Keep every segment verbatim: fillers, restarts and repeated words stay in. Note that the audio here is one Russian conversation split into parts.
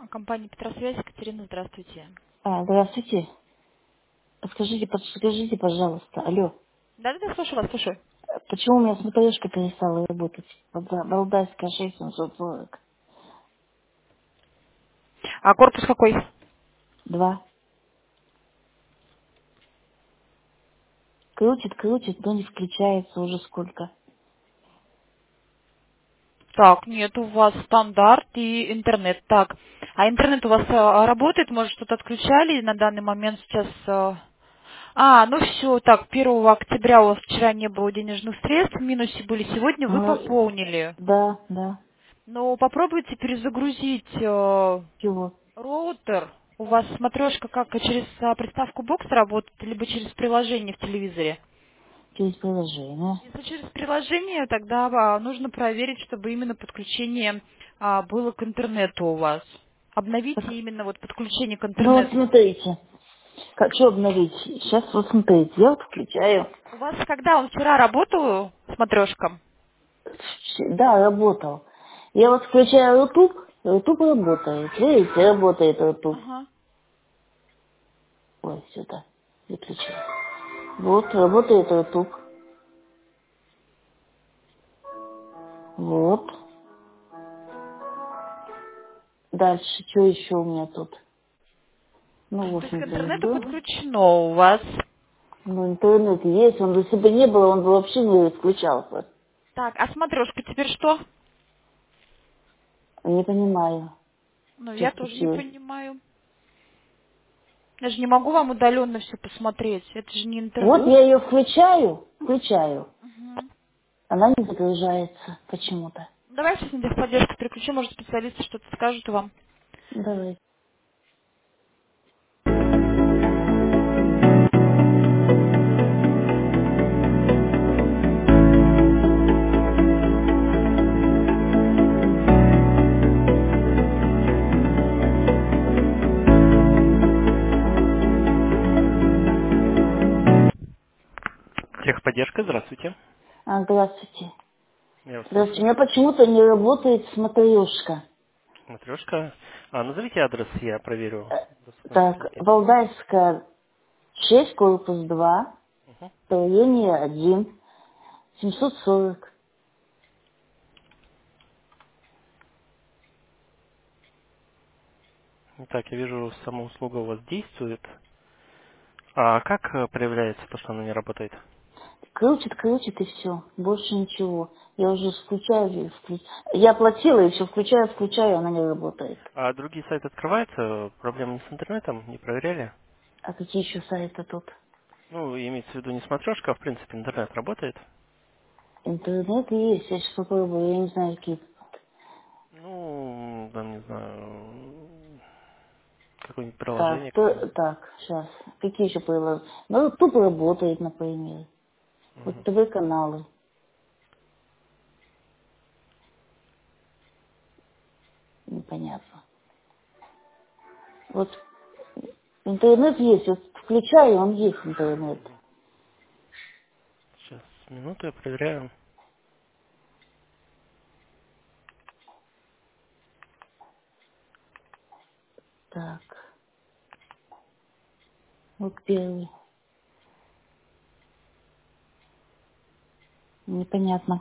Компания Петросвязь, Екатерина, здравствуйте. А, здравствуйте. Подскажите, подскажите, пожалуйста, алло, Да-да-да, слушаю вас, слушаю. почему у меня смотрешка перестала работать? Балда- Балдайская шесть семьсот сорок А корпус какой? два. Крутит, крутит, но не включается уже сколько. Так, нет, у вас стандарт и интернет. Так, а интернет у вас э, работает? Может, что-то отключали на данный момент сейчас? э? А, ну все, так, первого октября у вас вчера не было денежных средств, в минусе были, сегодня вы Ну, пополнили. да, да. Но попробуйте перезагрузить э, Чего? роутер. У вас смотрешка как через а, приставку бокс работает, либо через приложение в телевизоре? Через приложение. Если через приложение, тогда а, нужно проверить, чтобы именно подключение а, было к интернету у вас. Так, Обновите именно вот подключение к ну вот интернету. смотрите, как что обновить? Сейчас вот смотрите, я вот включаю. У вас когда он вчера работал с матрешком? Да, работал. Я вот включаю YouTube, YouTube работает. Видите, работает YouTube. Ага. Ой, сюда. Выключаю. Вот, работает YouTube. Вот. Дальше, что еще у меня тут? Ну, в То есть к общем-то, и интернету было. подключено у вас. Ну, интернет есть, он, если бы не было, он бы вообще не включался. Так, а с матрешкой теперь что? Не понимаю, Ну, что я тоже не случилось. понимаю. Я же не могу вам удаленно все посмотреть. Это же не Вот интернет. я ее включаю, включаю. Мгм. Она не загружается почему-то. Давай сейчас на техподдержку переключу, может специалисты что-то скажут вам. Давай. Техподдержка, здравствуйте. А, здравствуйте. Я вас Здравствуйте. У слушаю. меня почему-то не работает смотрешка. Матрешка. А, назовите адрес, я проверю Э, доступность Так, связи. Валдайская шесть, корпус два, Угу. строение один, семьсот сорок. Так, я вижу, сама услуга у вас действует. А как э, проявляется то, что она не работает? Крутит, крутит и все. Больше ничего. Я уже включаю, и вклю- я платила и все включаю, включаю, она не работает. А другие сайты открываются? Проблемы не с интернетом? Не проверяли? А какие еще сайты тут? Ну, имеется в виду не смотрешка, а в принципе интернет работает? Интернет есть, я сейчас попробую, я не знаю, какие. Ну, там, не знаю, какое-нибудь Так, приложение то- какое-нибудь. так, сейчас. Какие еще приложения? Ну, тупо работает, например. Вот Мгм. ТВ-каналы. Непонятно. Вот интернет есть, вот включаю, он есть интернет. Сейчас, минуту, я проверяю. Так, вот первый. Непонятно.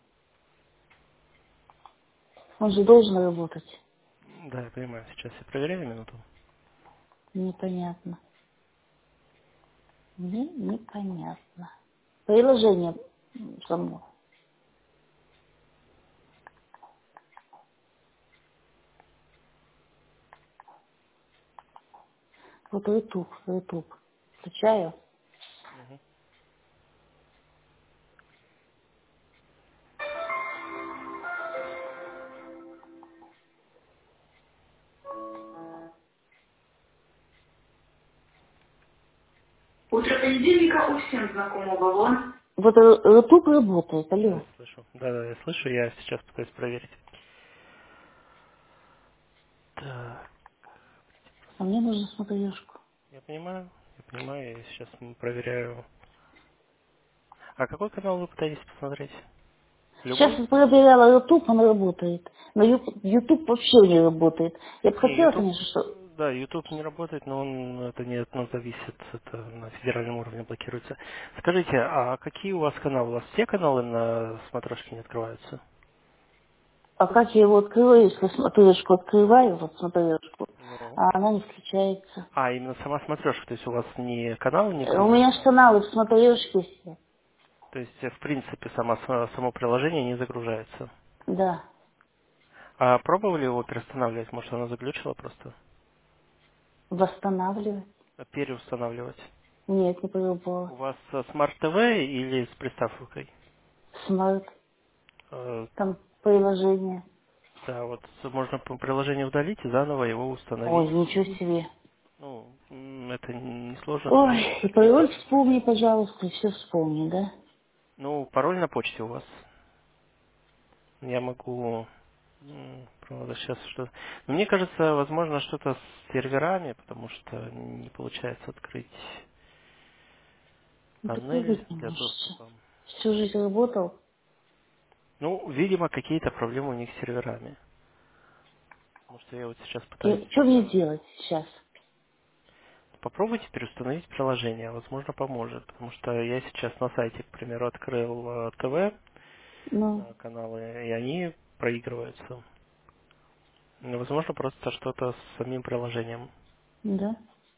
Он же должен работать. Да, я понимаю, сейчас я проверяю минуту. Непонятно. Мне непонятно. Приложение само. Вот YouTube, YouTube. Включаю. Утро понедельника у всем знакомого вон. Вот э, YouTube работает, Да, алло. я слышу. Да, да, я слышу, я сейчас пытаюсь проверить. Так, А мне нужно смотрешку. я понимаю, я понимаю, я сейчас м, проверяю. А какой канал вы пытаетесь посмотреть? Сейчас Любой? я проверяла YouTube, он работает. Но Ю- YouTube вообще не работает. Я бы Не, хотела, YouTube, конечно, что... да, YouTube не работает, но он это не от нас зависит, это на федеральном уровне блокируется. Скажите, а какие у вас каналы? У вас все каналы на смотрешке не открываются? А как я его открываю, если смотрешку открываю, вот смотрешку, Ну. а она не включается. А, именно сама смотрешка, то есть у вас не каналы не Э, У меня грузятся, же а каналы в смотрешке все. то есть э, в принципе сама, само приложение не загружается. Да. А пробовали его переустанавливать? Может, оно заглючило просто? Восстанавливать? А переустанавливать? Нет, не пробовала. У вас смарт ТВ или с приставкой? Смарт. Э, Там приложение. Да, вот можно по приложению удалить и заново его Ой, установить. ничего себе. Ну, м, это не сложно, в принципе, Ой, и так и есть. пароль вспомни, пожалуйста, и все вспомни, да? Ну, пароль на почте у вас. Я могу... м, Правда, сейчас что... Но мне кажется, возможно, что-то с серверами, потому что не получается открыть Ну так панель быть не для может. доступа. Всю жизнь работал. Ну, видимо, какие-то проблемы у них с серверами. Потому что я вот сейчас пытаюсь... И что мне э, делать сейчас? Попробуйте переустановить приложение, возможно, поможет. Потому что я сейчас на сайте, к примеру, открыл э, ТВ, Ну, э, каналы, и они проигрываются. Ну, возможно, просто что-то с самим приложением. да.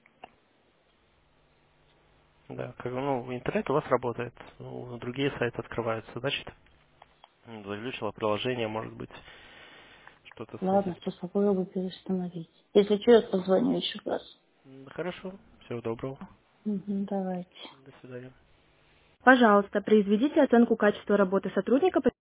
Да, как, ну, интернет у вас работает, ну, другие сайты открываются, значит, м, заглючило приложение, может быть, что-то с Ладно, этим. сейчас попробую переустановить. Если что, я позвоню еще раз. М, Хорошо, всего доброго, Угу, давайте. до свидания. Пожалуйста, произведите оценку качества работы сотрудника